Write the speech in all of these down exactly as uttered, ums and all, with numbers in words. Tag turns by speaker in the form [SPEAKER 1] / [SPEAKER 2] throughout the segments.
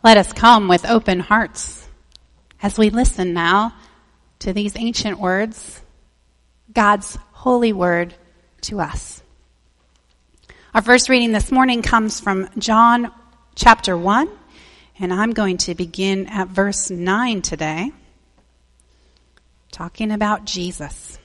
[SPEAKER 1] Let us come with open hearts as we listen now to these ancient words, God's holy word to us. Our first reading this morning comes from John chapter one, and I'm going to begin at verse nine today, talking about Jesus.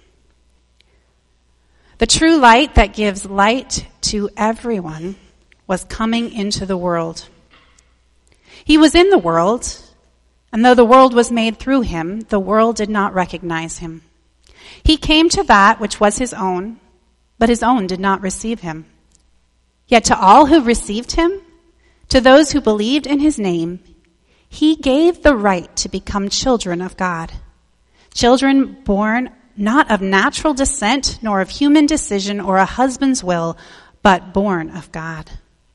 [SPEAKER 1] The true light that gives light to everyone was coming into the world. He was in the world, and though the world was made through him, the world did not recognize him. He came to that which was his own, but his own did not receive him. Yet to all who received him, to those who believed in his name, he gave the right to become children of God. Children born not of natural descent, nor of human decision or a husband's will, but born of God.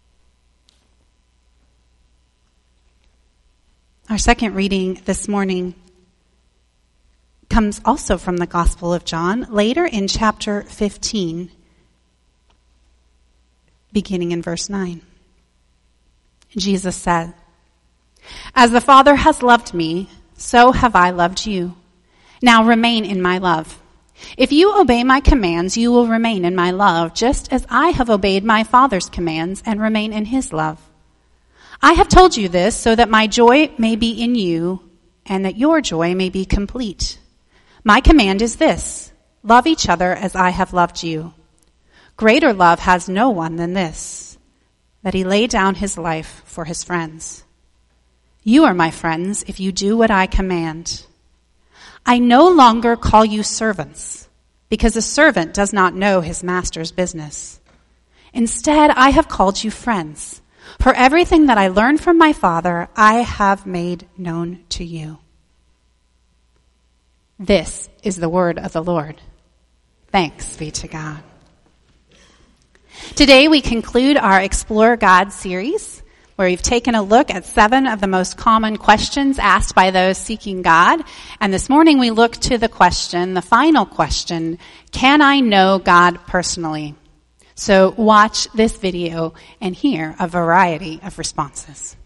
[SPEAKER 1] Our second reading this morning comes also from the Gospel of John, later in chapter fifteen, beginning in verse nine. Jesus said, "As the Father has loved me, so have I loved you. Now remain in my love. If you obey my commands, you will remain in my love, just as I have obeyed my Father's commands and remain in his love. I have told you this so that my joy may be in you and that your joy may be complete. My command is this: love each other as I have loved you. Greater love has no one than this, that he lay down his life for his friends. You are my friends if you do what I command. I no longer call you servants, because a servant does not know his master's business. Instead, I have called you friends. For everything that I learned from my Father, I have made known to you." This is the word of the Lord. Thanks be to God. Today we conclude our Explore God series, where we've taken a look at seven of the most common questions asked by those seeking God. And this morning we look to the question, the final question, can I know God personally? So watch this video and hear a variety of responses.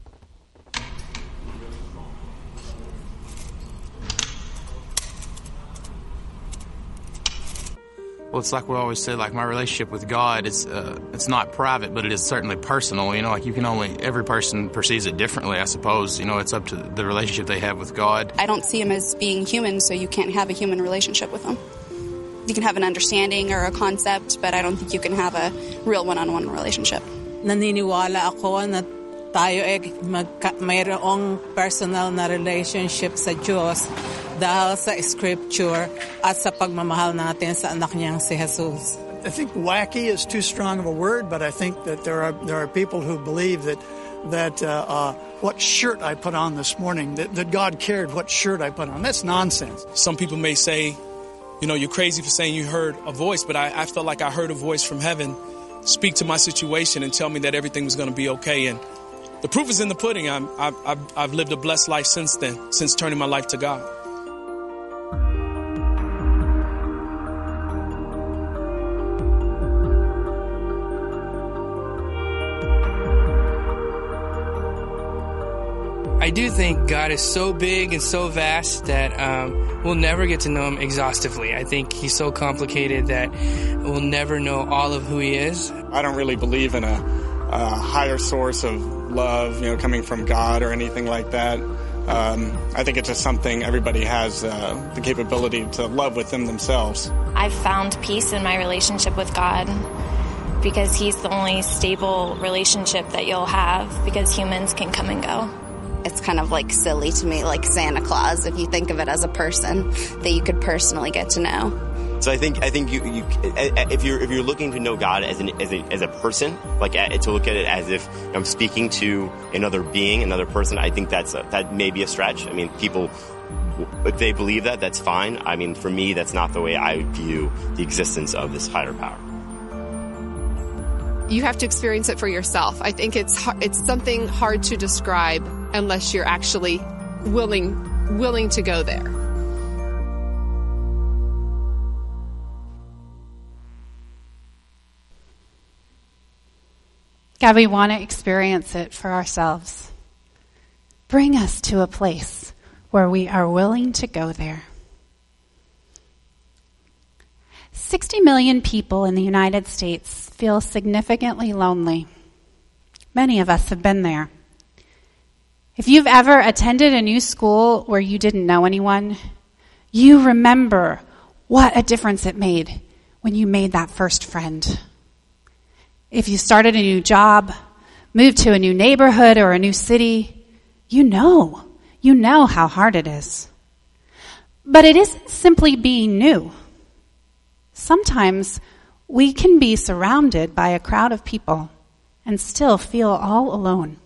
[SPEAKER 2] Well, it's like we always say, like my relationship with God is, uh, it's not private, but it is certainly personal. You know, like you can only, every person perceives it differently, I suppose. You know, it's up to the relationship they have with God.
[SPEAKER 3] I don't see him as being human, so you can't have a human relationship with him. You can have an understanding or a concept, but I don't think you can have a real one-on-one relationship.
[SPEAKER 4] Naniniwala ako na tayo ay magka- mayroong personal na relationship sa Diyos dahil sa Scripture at sa pagmamahal natin sa anak niyang si Jesus.
[SPEAKER 5] I think wacky is too strong of a word, but I think that there are there are people who believe that that uh, uh, what shirt I put on this morning, that, that God cared what shirt I put on. That's nonsense.
[SPEAKER 6] Some people may say, you know, you're crazy for saying you heard a voice, but I, I felt like I heard a voice from heaven speak to my situation and tell me that everything was going to be okay. And the proof is in the pudding. I'm, I've, I've, I've lived a blessed life since then, since turning my life to God.
[SPEAKER 7] I do think God is so big and so vast that um, we'll never get to know him exhaustively. I think he's so complicated that we'll never know all of who he is.
[SPEAKER 8] I don't really believe in a, a higher source of love, you know, coming from God or anything like that. Um, I think it's just something everybody has uh, the capability to love within themselves.
[SPEAKER 9] I've found peace in my relationship with God because he's the only stable relationship that you'll have, because humans can come and go.
[SPEAKER 3] It's kind of like silly to me, like Santa Claus, if you think of it as a person that you could personally get to know.
[SPEAKER 10] So I think I think you, you if you're if you're looking to know God as an as a as a person, like to look at it as if I'm speaking to another being, another person, I think that's a, that may be a stretch. I mean, people, if they believe that, that's fine. I mean, for me, that's not the way I view the existence of this higher power.
[SPEAKER 11] You have to experience it for yourself. I think it's it's something hard to describe unless you're actually willing willing to go there.
[SPEAKER 1] God, we want to experience it for ourselves. Bring us to a place where we are willing to go there. sixty million people in the United States feel significantly lonely. Many of us have been there. If you've ever attended a new school where you didn't know anyone, you remember what a difference it made when you made that first friend. If you started a new job, moved to a new neighborhood or a new city, you know, you know how hard it is. But it isn't simply being new. Sometimes we can be surrounded by a crowd of people and still feel all alone.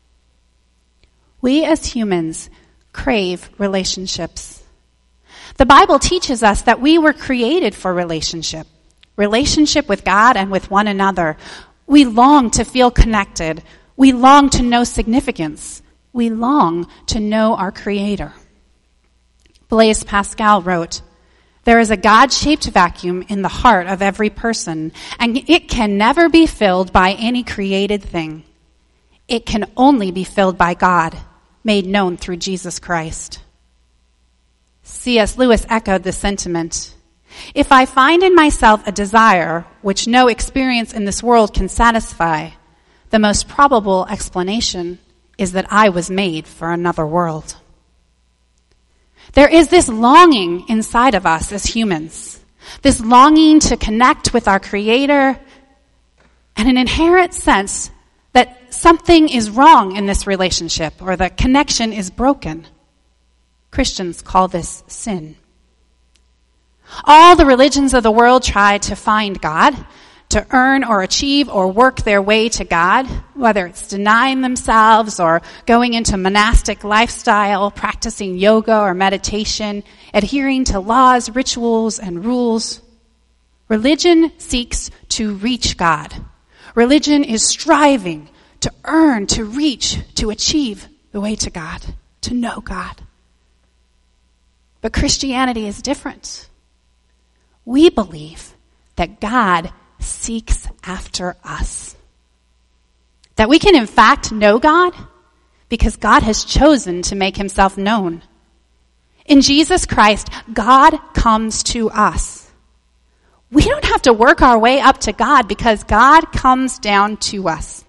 [SPEAKER 1] We as humans crave relationships. The Bible teaches us that we were created for relationship, relationship with God and with one another. We long to feel connected. We long to know significance. We long to know our Creator. Blaise Pascal wrote, "There is a God-shaped vacuum in the heart of every person, and it can never be filled by any created thing. It can only be filled by God, made known through Jesus Christ." C S Lewis echoed this sentiment. "If I find in myself a desire which no experience in this world can satisfy, the most probable explanation is that I was made for another world." There is this longing inside of us as humans, this longing to connect with our Creator, and an inherent sense that something is wrong in this relationship or the connection is broken. Christians call this sin. All the religions of the world try to find God, to earn or achieve or work their way to God, whether it's denying themselves or going into monastic lifestyle, practicing yoga or meditation, adhering to laws, rituals, and rules. Religion seeks to reach God. Religion is striving to earn, to reach, to achieve the way to God, to know God. But Christianity is different. We believe that God seeks after us. That we can in fact know God because God has chosen to make himself known. In Jesus Christ, God comes to us. We don't have to work our way up to God because God comes down to us.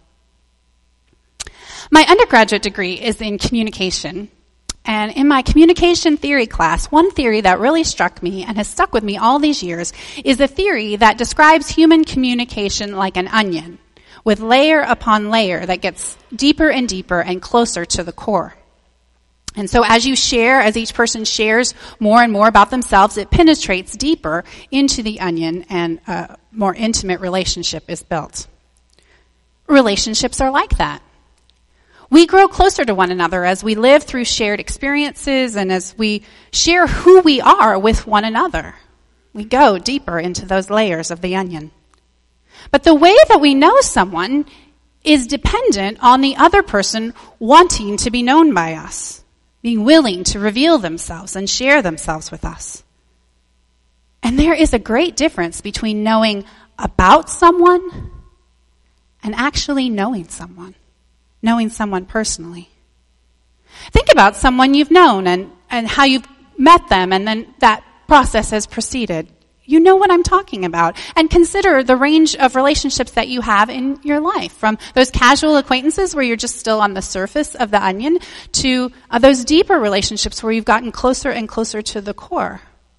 [SPEAKER 1] My undergraduate degree is in communication. And in my communication theory class, one theory that really struck me and has stuck with me all these years is a theory that describes human communication like an onion, with layer upon layer that gets deeper and deeper and closer to the core. And so as you share, as each person shares more and more about themselves, it penetrates deeper into the onion and a more intimate relationship is built. Relationships are like that. We grow closer to one another as we live through shared experiences and as we share who we are with one another. We go deeper into those layers of the onion. But the way that we know someone is dependent on the other person wanting to be known by us, being willing to reveal themselves and share themselves with us. And there is a great difference between knowing about someone and actually knowing someone. Knowing someone personally. Think about someone you've known and, and how you've met them and then that process has proceeded. You know what I'm talking about. And consider the range of relationships that you have in your life, from those casual acquaintances where you're just still on the surface of the onion to uh, those deeper relationships where you've gotten closer and closer to the core.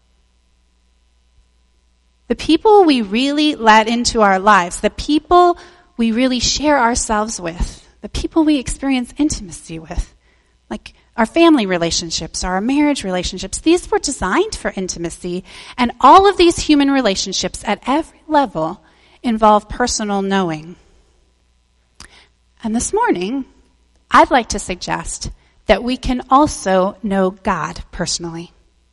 [SPEAKER 1] The people we really let into our lives, the people we really share ourselves with, the people we experience intimacy with, like our family relationships, our marriage relationships, these were designed for intimacy. And all of these human relationships at every level involve personal knowing. And this morning, I'd like to suggest that we can also know God personally.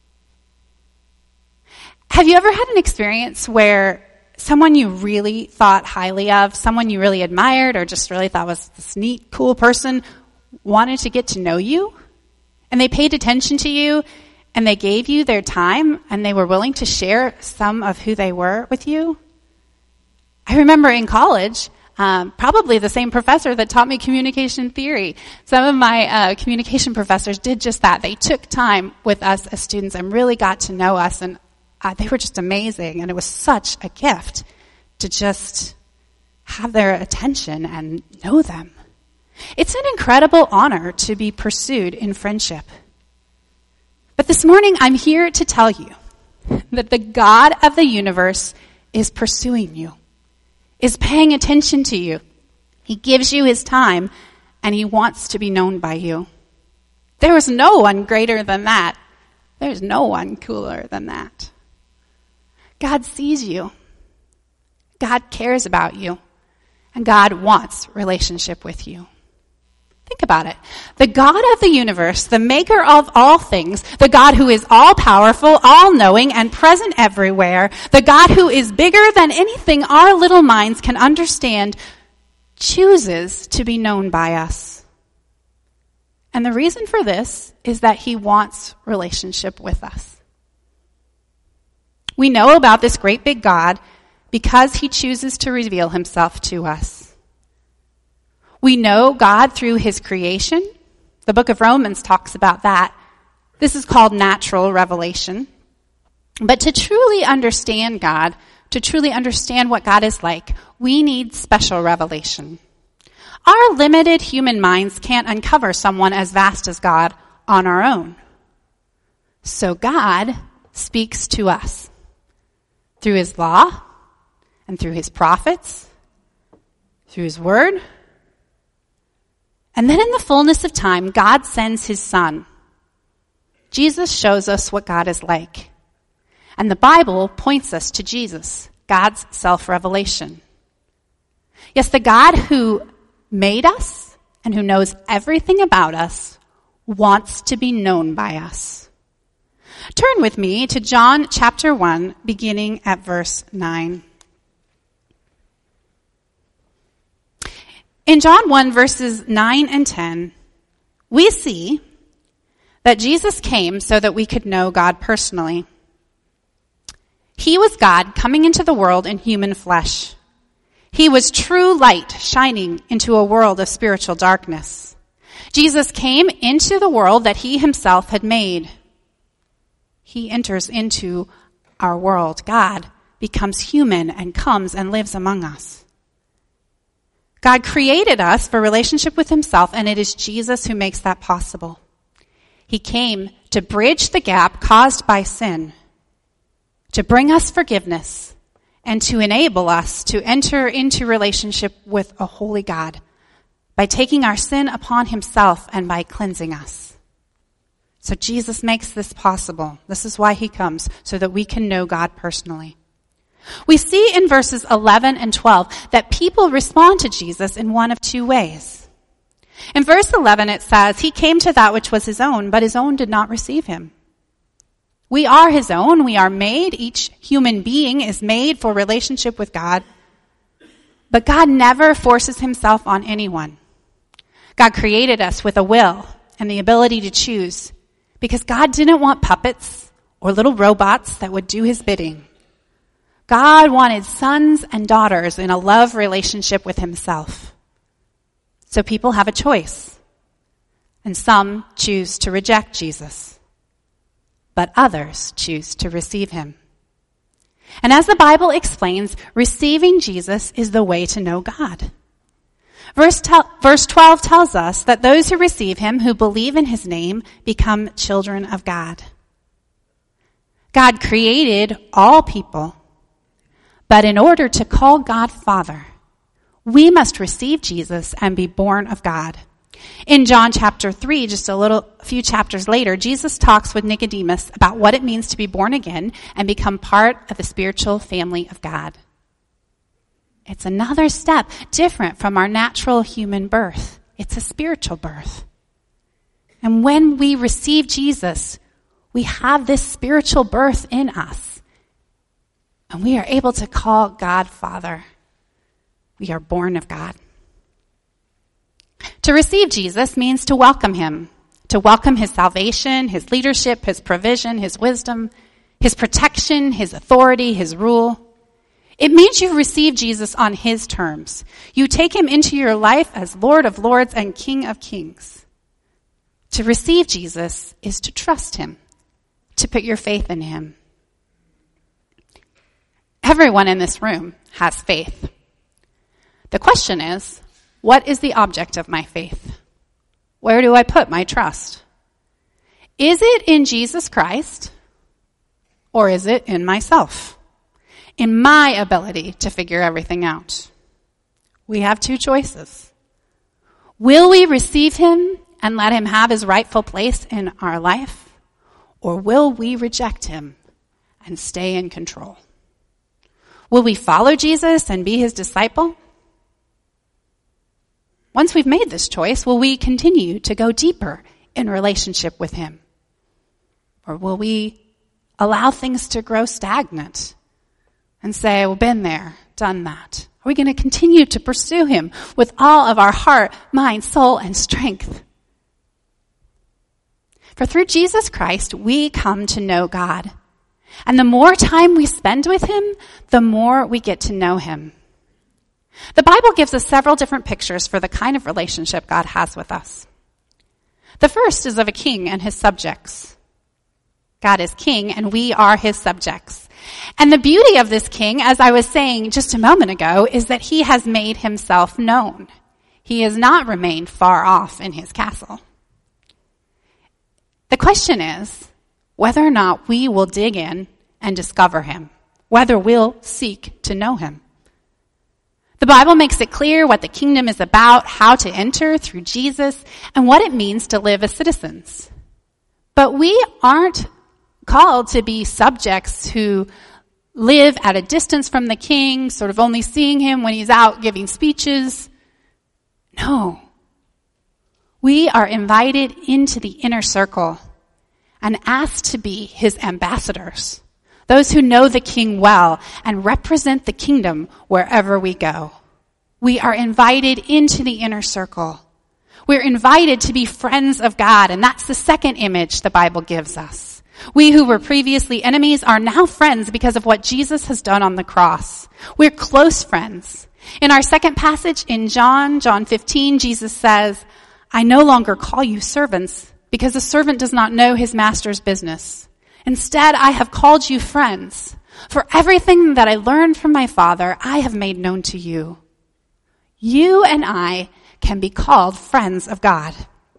[SPEAKER 1] Have you ever had an experience where someone you really thought highly of, someone you really admired or just really thought was this neat, cool person, wanted to get to know you? And they paid attention to you and they gave you their time and they were willing to share some of who they were with you? I remember in college, Um, probably the same professor that taught me communication theory. Some of my uh, communication professors did just that. They took time with us as students and really got to know us, and uh, they were just amazing. And it was such a gift to just have their attention and know them. It's an incredible honor to be pursued in friendship. But this morning, I'm here to tell you that the God of the universe is pursuing you, is paying attention to you. He gives you his time, and he wants to be known by you. There is no one greater than that. There's no one cooler than that. God sees you. God cares about you. And God wants relationship with you. Think about it. The God of the universe, the maker of all things, the God who is all-powerful, all-knowing, and present everywhere, the God who is bigger than anything our little minds can understand, chooses to be known by us. And the reason for this is that he wants relationship with us. We know about this great big God because he chooses to reveal himself to us. We know God through his creation. The book of Romans talks about that. This is called natural revelation. But to truly understand God, to truly understand what God is like, we need special revelation. Our limited human minds can't uncover someone as vast as God on our own. So God speaks to us through his law and through his prophets, through his word. And then in the fullness of time, God sends his son. Jesus shows us what God is like. And the Bible points us to Jesus, God's self-revelation. Yes, the God who made us and who knows everything about us wants to be known by us. Turn with me to John chapter one, beginning at verse nine. In John one, verses nine and ten, we see that Jesus came so that we could know God personally. He was God coming into the world in human flesh. He was true light shining into a world of spiritual darkness. Jesus came into the world that he himself had made. He enters into our world. God becomes human and comes and lives among us. God created us for relationship with himself, and it is Jesus who makes that possible. He came to bridge the gap caused by sin, to bring us forgiveness, and to enable us to enter into relationship with a holy God by taking our sin upon himself and by cleansing us. So Jesus makes this possible. This is why he comes, so that we can know God personally. We see in verses eleven and twelve that people respond to Jesus in one of two ways. In verse eleven it says, he came to that which was his own, but his own did not receive him. We are his own. We are made. Each human being is made for relationship with God. But God never forces himself on anyone. God created us with a will and the ability to choose because God didn't want puppets or little robots that would do his bidding. God wanted sons and daughters in a love relationship with himself. So people have a choice. And some choose to reject Jesus. But others choose to receive him. And as the Bible explains, receiving Jesus is the way to know God. Verse, te- verse twelve tells us that those who receive him, who believe in his name, become children of God. God created all people. But in order to call God Father, we must receive Jesus and be born of God. In John chapter three, just a little, a few chapters later, Jesus talks with Nicodemus about what it means to be born again and become part of the spiritual family of God. It's another step different from our natural human birth. It's a spiritual birth. And when we receive Jesus, we have this spiritual birth in us. And we are able to call God Father. We are born of God. To receive Jesus means to welcome him, to welcome his salvation, his leadership, his provision, his wisdom, his protection, his authority, his rule. It means you receive Jesus on his terms. You take him into your life as Lord of Lords and King of Kings. To receive Jesus is to trust him, to put your faith in him. Everyone in this room has faith. The question is, what is the object of my faith? Where do I put my trust? Is it in Jesus Christ, or is it in myself? In my ability to figure everything out? We have two choices. Will we receive him and let him have his rightful place in our life? Or will we reject him and stay in control? Will we follow Jesus and be his disciple? Once we've made this choice, will we continue to go deeper in relationship with him? Or will we allow things to grow stagnant and say, well, been there, done that? Are we going to continue to pursue him with all of our heart, mind, soul, and strength? For through Jesus Christ, we come to know God. And the more time we spend with him, the more we get to know him. The Bible gives us several different pictures for the kind of relationship God has with us. The first is of a king and his subjects. God is king and we are his subjects. And the beauty of this king, as I was saying just a moment ago, is that he has made himself known. He has not remained far off in his castle. The question is whether or not we will dig in and discover him, whether we'll seek to know him. The Bible makes it clear what the kingdom is about, how to enter through Jesus, and what it means to live as citizens. But we aren't called to be subjects who live at a distance from the king, sort of only seeing him when he's out giving speeches. No. We are invited into the inner circle and asked to be his ambassadors, those who know the king well and represent the kingdom wherever we go. We are invited into the inner circle. We're invited to be friends of God, and that's the second image the Bible gives us. We who were previously enemies are now friends because of what Jesus has done on the cross. We're close friends. In our second passage in John, John fifteen, Jesus says, I no longer call you servants because a servant does not know his master's business. Instead, I have called you friends. For everything that I learned from my Father, I have made known to you. You and I can be called friends of God.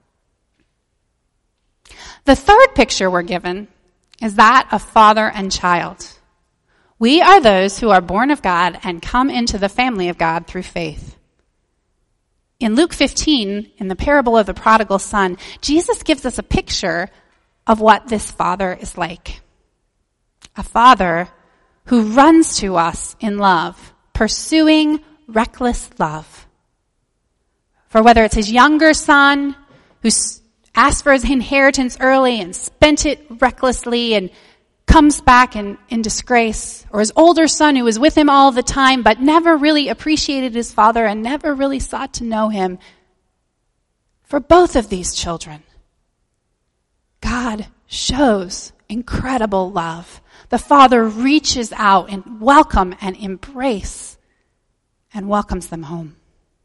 [SPEAKER 1] The third picture we're given is that of father and child. We are those who are born of God and come into the family of God through faith. In Luke fifteen, in the parable of the prodigal son, Jesus gives us a picture of what this father is like. A father who runs to us in love, pursuing reckless love. For whether it's his younger son who asked for his inheritance early and spent it recklessly and comes back in, in disgrace, or his older son who was with him all the time but never really appreciated his father and never really sought to know him. For both of these children, God shows incredible love. The Father reaches out in welcome and embrace and welcomes them home.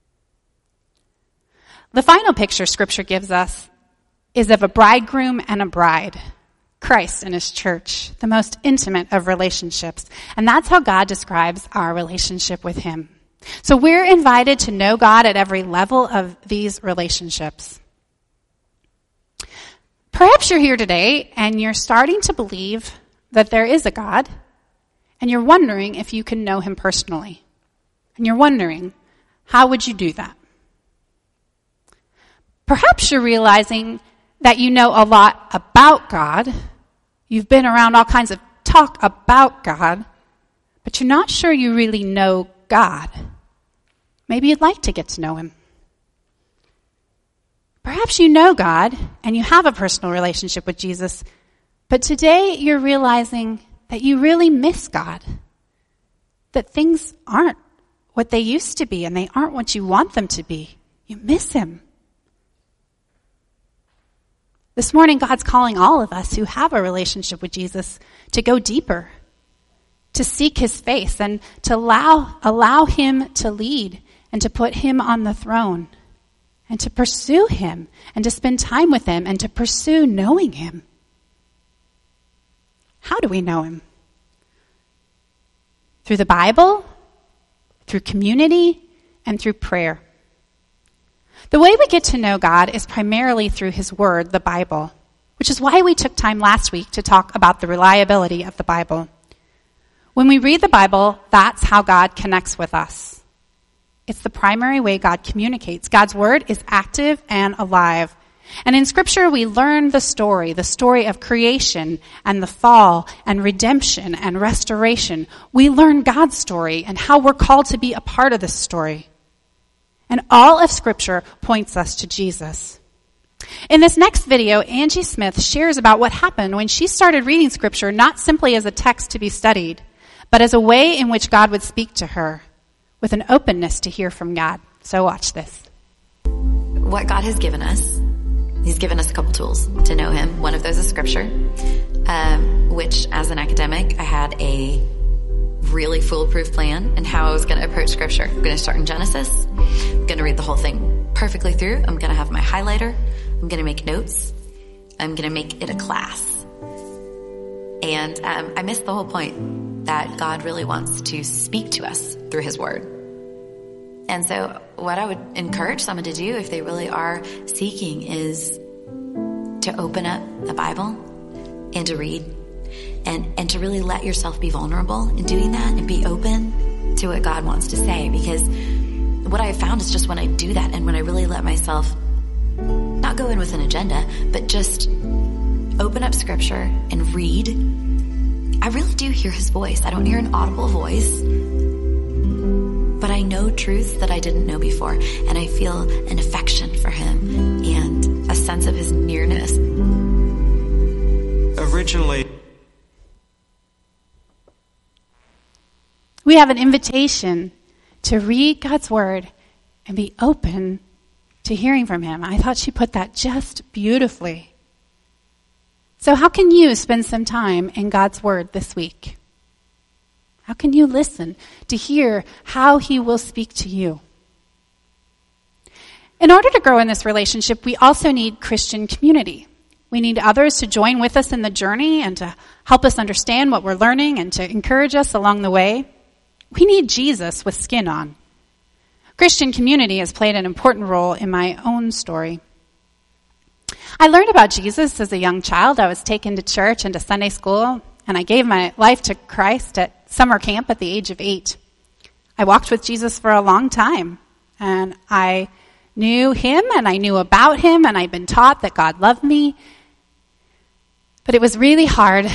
[SPEAKER 1] The final picture Scripture gives us is of a bridegroom and a bride, Christ and his church, the most intimate of relationships. And that's how God describes our relationship with him. So we're invited to know God at every level of these relationships. Perhaps you're here today and you're starting to believe that there is a God, and you're wondering if you can know him personally. And you're wondering, how would you do that? Perhaps you're realizing that you know a lot about God. You've been around all kinds of talk about God, but you're not sure you really know God. Maybe you'd like to get to know him. Perhaps you know God and you have a personal relationship with Jesus, but today you're realizing that you really miss God, that things aren't what they used to be and they aren't what you want them to be. You miss him. This morning, God's calling all of us who have a relationship with Jesus to go deeper, to seek his face and to allow, allow him to lead and to put him on the throne and to pursue him and to spend time with him and to pursue knowing him. How do we know him? Through the Bible, through community, and through prayer. The way we get to know God is primarily through his word, the Bible, which is why we took time last week to talk about the reliability of the Bible. When we read the Bible, that's how God connects with us. It's the primary way God communicates. God's word is active and alive. And in Scripture, we learn the story, the story of creation and the fall and redemption and restoration. We learn God's story and how we're called to be a part of this story. And all of Scripture points us to Jesus. In this next video, Angie Smith shares about what happened when she started reading Scripture not simply as a text to be studied, but as a way in which God would speak to her with an openness to hear from God. So watch this.
[SPEAKER 12] What God has given us, he's given us a couple tools to know him. One of those is Scripture, um, which as an academic, I had a really foolproof plan in how I was going to approach Scripture. I'm going to start in Genesis. I'm going to read the whole thing perfectly through. I'm going to have my highlighter. I'm going to make notes. I'm going to make it a class. And um, I missed the whole point that God really wants to speak to us through his word. And so what I would encourage someone to do if they really are seeking is to open up the Bible and to read and, and to really let yourself be vulnerable in doing that and be open to what God wants to say. Because what I have found is just when I do that and when I really let myself not go in with an agenda, but just open up Scripture and read, I really do hear his voice. I don't hear an audible voice, but I know truths that I didn't know before, and I feel an affection for him and a sense of his nearness.
[SPEAKER 13] Originally,
[SPEAKER 1] we have an invitation to read God's word and be open to hearing from him. I thought she put that just beautifully. So how can you spend some time in God's word this week? How can you listen to hear how he will speak to you? In order to grow in this relationship, we also need Christian community. We need others to join with us in the journey and to help us understand what we're learning and to encourage us along the way. We need Jesus with skin on. Christian community has played an important role in my own story. I learned about Jesus as a young child. I was taken to church and to Sunday school, and I gave my life to Christ at summer camp at the age of eight. I walked with Jesus for a long time, and I knew him, and I knew about him, and I'd been taught that God loved me. But it was really hard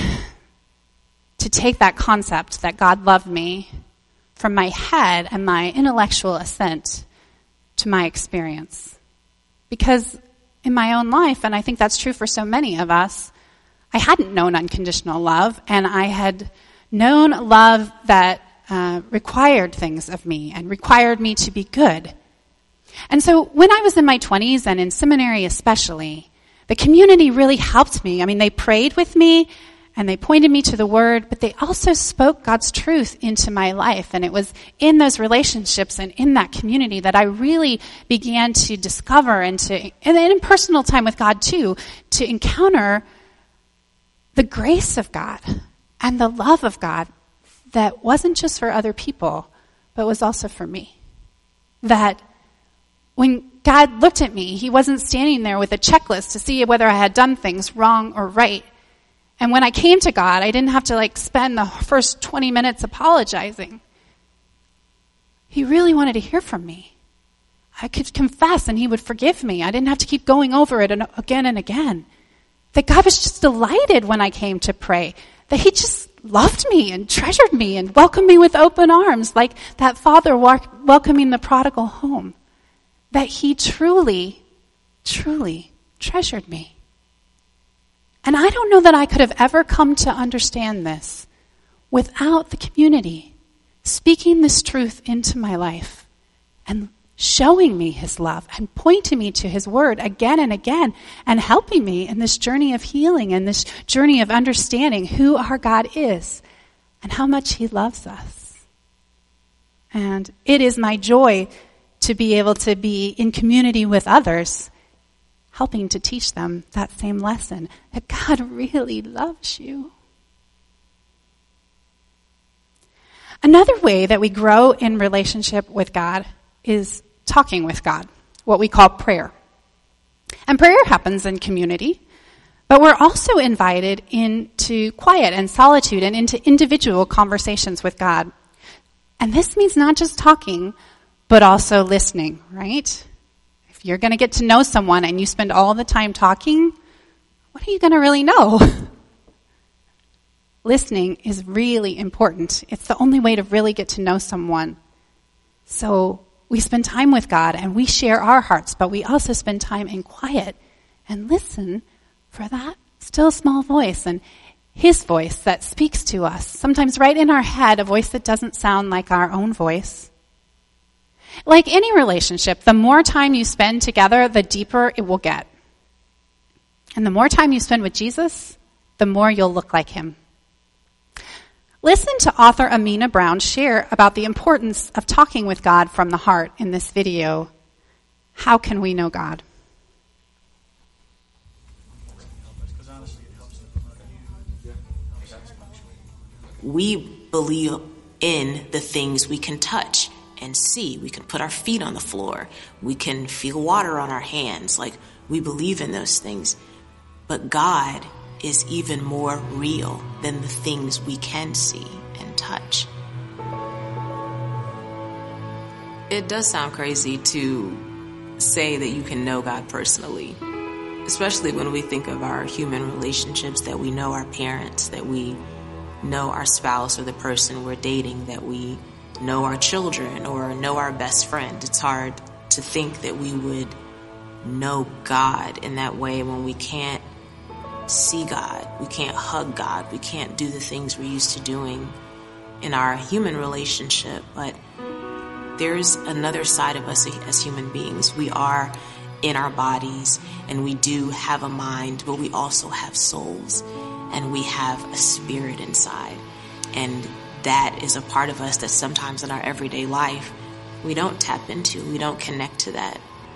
[SPEAKER 1] to take that concept that God loved me from my head and my intellectual assent to my experience. Because in my own life, and I think that's true for so many of us, I hadn't known unconditional love, and I had known love that uh, required things of me and required me to be good. And so when I was in my twenties and in seminary especially, the community really helped me. I mean, they prayed with me and they pointed me to the word, but they also spoke God's truth into my life. And it was in those relationships and in that community that I really began to discover and to, and in personal time with God too, to encounter the grace of God and the love of God that wasn't just for other people, but was also for me. That when God looked at me, he wasn't standing there with a checklist to see whether I had done things wrong or right. And when I came to God, I didn't have to like spend the first twenty minutes apologizing. He really wanted to hear from me. I could confess and he would forgive me. I didn't have to keep going over it again and again. That God was just delighted when I came to pray. That he just loved me and treasured me and welcomed me with open arms, like that father welcoming the prodigal home. That he truly, truly treasured me. And I don't know that I could have ever come to understand this without the community speaking this truth into my life and showing me his love and pointing me to his word again and again and helping me in this journey of healing and this journey of understanding who our God is and how much he loves us. And it is my joy to be able to be in community with others, helping to teach them that same lesson, that God really loves you. Another way that we grow in relationship with God is talking with God, what we call prayer. And prayer happens in community, but we're also invited into quiet and solitude and into individual conversations with God. And this means not just talking, but also listening, right? If you're going to get to know someone and you spend all the time talking, what are you going to really know? Listening is really important. It's the only way to really get to know someone. So we spend time with God and we share our hearts, but we also spend time in quiet and listen for that still small voice and his voice that speaks to us. Sometimes right in our head, a voice that doesn't sound like our own voice. Like any relationship, the more time you spend together, the deeper it will get. And the more time you spend with Jesus, the more you'll look like him. Listen to author Amina Brown share about the importance of talking with God from the heart in this video, How Can We Know God?
[SPEAKER 13] We believe in the things we can touch and see. We can put our feet on the floor. We can feel water on our hands. Like, we believe in those things. But God is even more real than the things we can see and touch. It does sound crazy to say that you can know God personally, especially when we think of our human relationships, that we know our parents, that we know our spouse or the person we're dating, that we know our children or know our best friend. It's hard to think that we would know God in that way when we can't see God, we can't hug God, we can't do the things we're used to doing in our human relationship. But there's another side of us as human beings. We are in our bodies and we do have a mind, but we also have souls and we have a spirit inside. And that is a part of us that sometimes in our everyday life we don't tap into, we don't connect to that.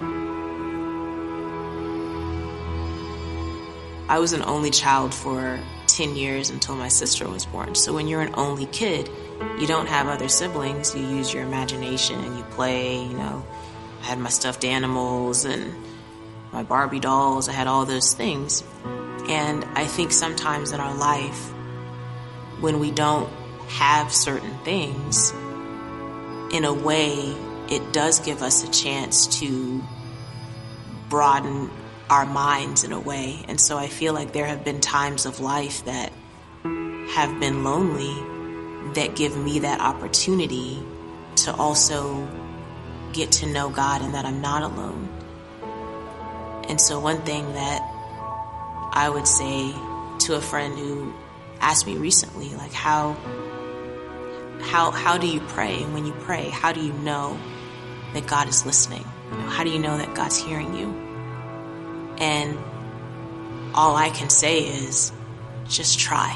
[SPEAKER 13] I was an only child for ten years until my sister was born. So when you're an only kid, you don't have other siblings. You use your imagination and you play, you know. I had my stuffed animals and my Barbie dolls. I had all those things. And I think sometimes in our life, when we don't have certain things, in a way, it does give us a chance to broaden our minds in a way. And so I feel like there have been times of life that have been lonely that give me that opportunity to also get to know God and that I'm not alone. And so one thing that I would say to a friend who asked me recently, like, how how how do you pray? And when you pray, how do you know that God is listening? You know, how do you know that God's hearing you? And all I can say is, just try.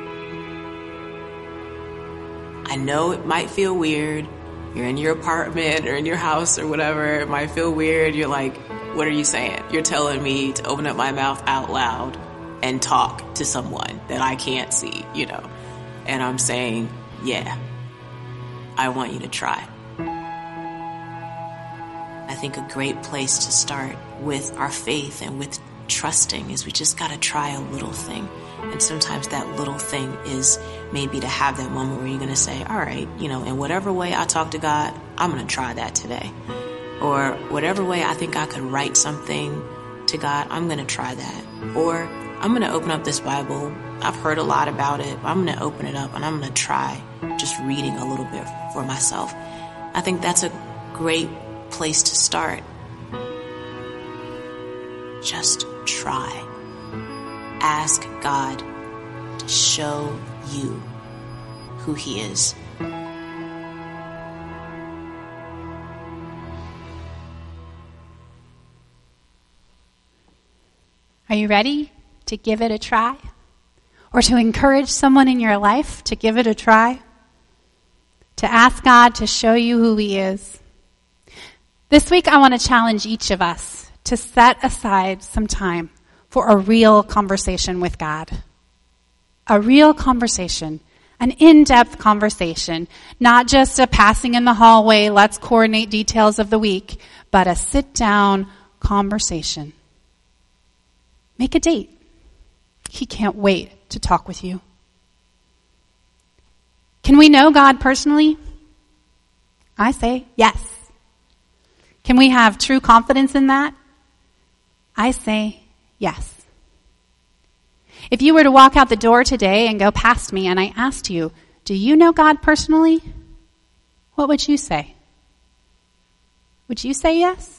[SPEAKER 13] I know it might feel weird. You're in your apartment or in your house or whatever. It might feel weird. You're like, what are you saying? You're telling me to open up my mouth out loud and talk to someone that I can't see, you know. And I'm saying, yeah, I want you to try. I think a great place to start with our faith and with trusting is we just got to try a little thing. And sometimes that little thing is maybe to have that moment where you're going to say, all right, you know, in whatever way I talk to God, I'm going to try that today. Or whatever way I think I could write something to God, I'm going to try that. Or I'm going to open up this Bible. I've heard a lot about it. But I'm going to open it up and I'm going to try just reading a little bit for myself. I think that's a great place to start. Just try. Ask God to show you who He is.
[SPEAKER 1] Are you ready to give it a try? or to encourage someone in your life to give it a try, to ask God to show you who he is. This week, I want to challenge each of us to set aside some time for a real conversation with God. A real conversation, an in-depth conversation, not just a passing in the hallway, let's coordinate details of the week, but a sit-down conversation. Make a date. He can't wait to talk with you. Can we know God personally? I say yes. Can we have true confidence in that? I say yes. If you were to walk out the door today and go past me and I asked you, do you know God personally? What would you say? Would you say yes?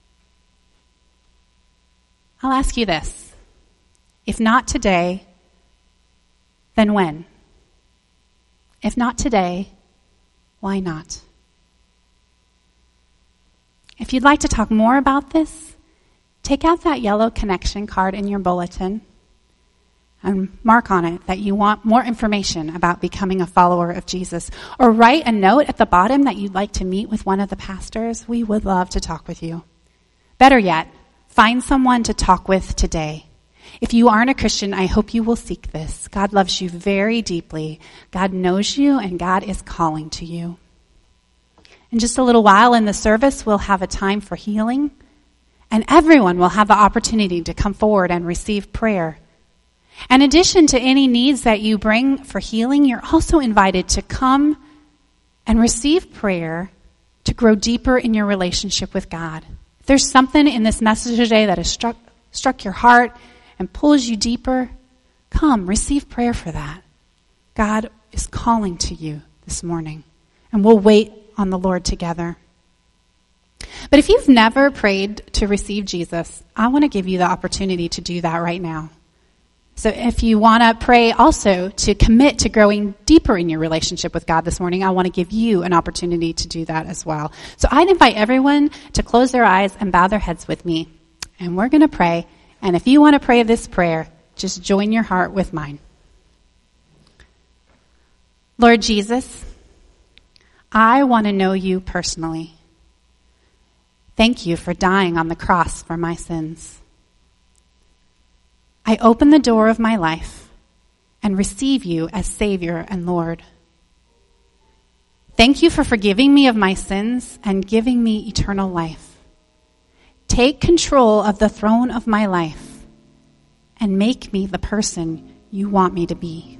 [SPEAKER 1] I'll ask you this. If not today, then when? If not today, why not? If you'd like to talk more about this, take out that yellow connection card in your bulletin and mark on it that you want more information about becoming a follower of Jesus. Or write a note at the bottom that you'd like to meet with one of the pastors. We would love to talk with you. Better yet, find someone to talk with today. If you aren't a Christian, I hope you will seek this. God loves you very deeply. God knows you, and God is calling to you. In just a little while in the service, we'll have a time for healing, and everyone will have the opportunity to come forward and receive prayer. In addition to any needs that you bring for healing, you're also invited to come and receive prayer to grow deeper in your relationship with God. If there's something in this message today that has struck, struck your heart and pulls you deeper, come, receive prayer for that. God is calling to you this morning, and we'll wait on the Lord together. But if you've never prayed to receive Jesus, I want to give you the opportunity to do that right now. So if you want to pray also to commit to growing deeper in your relationship with God this morning, I want to give you an opportunity to do that as well. So I'd invite everyone to close their eyes and bow their heads with me, and we're going to pray. And if you want to pray this prayer, just join your heart with mine. Lord Jesus, I want to know you personally. Thank you for dying on the cross for my sins. I open the door of my life and receive you as Savior and Lord. Thank you for forgiving me of my sins and giving me eternal life. Take control of the throne of my life and make me the person you want me to be.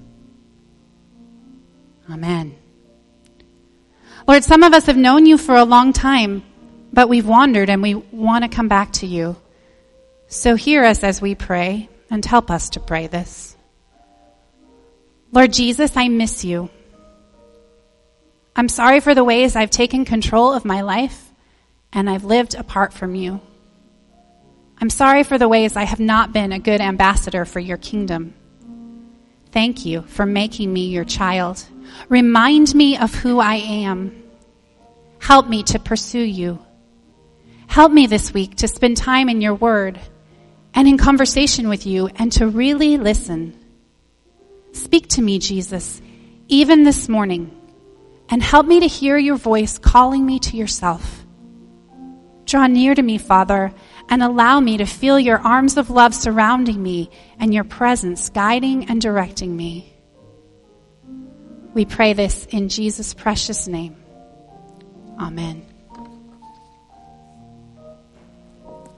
[SPEAKER 1] Amen. Lord, some of us have known you for a long time, but we've wandered and we want to come back to you. So hear us as we pray and help us to pray this. Lord Jesus, I miss you. I'm sorry for the ways I've taken control of my life and I've lived apart from you. I'm sorry for the ways I have not been a good ambassador for your kingdom. Thank you for making me your child. Remind me of who I am. Help me to pursue you. Help me this week to spend time in your word and in conversation with you and to really listen. Speak to me, Jesus, even this morning, and help me to hear your voice calling me to yourself. Draw near to me, Father, and allow me to feel your arms of love surrounding me and your presence guiding and directing me. We pray this in Jesus' precious name. Amen.